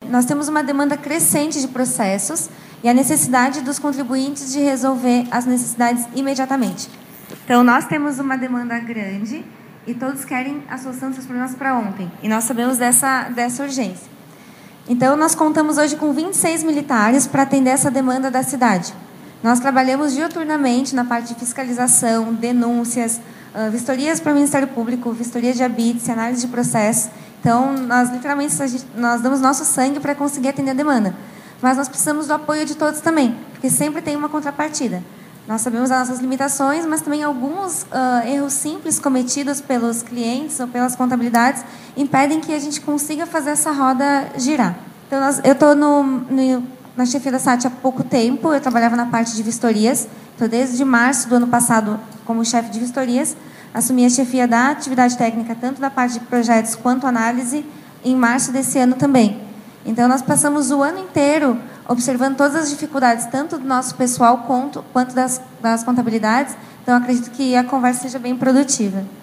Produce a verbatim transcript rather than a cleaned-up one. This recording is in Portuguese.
nós temos uma demanda crescente de processos e a necessidade dos contribuintes de resolver as necessidades imediatamente. Então, nós temos uma demanda grande e todos querem a solução dos seus problemas para ontem. E nós sabemos dessa, dessa urgência. Então, nós contamos hoje com vinte e seis militares para atender essa demanda da cidade. Nós trabalhamos diuturnamente na parte de fiscalização, denúncias, uh, vistorias para o Ministério Público, vistoria de habite, análise de processos. Então, nós literalmente a gente, nós damos nosso sangue para conseguir atender a demanda. Mas nós precisamos do apoio de todos também, porque sempre tem uma contrapartida. Nós sabemos as nossas limitações, mas também alguns uh, erros simples cometidos pelos clientes ou pelas contabilidades impedem que a gente consiga fazer essa roda girar. Então, nós, eu estou no, no, na chefia da S A T há pouco tempo, eu trabalhava na parte de vistorias. Então, desde março do ano passado, como chefe de vistorias, assumi a chefia da atividade técnica, tanto da parte de projetos quanto análise, em março desse ano também. Então, nós passamos o ano inteiro observando todas as dificuldades, tanto do nosso pessoal quanto, quanto das, das contabilidades. Então, acredito que a conversa seja bem produtiva.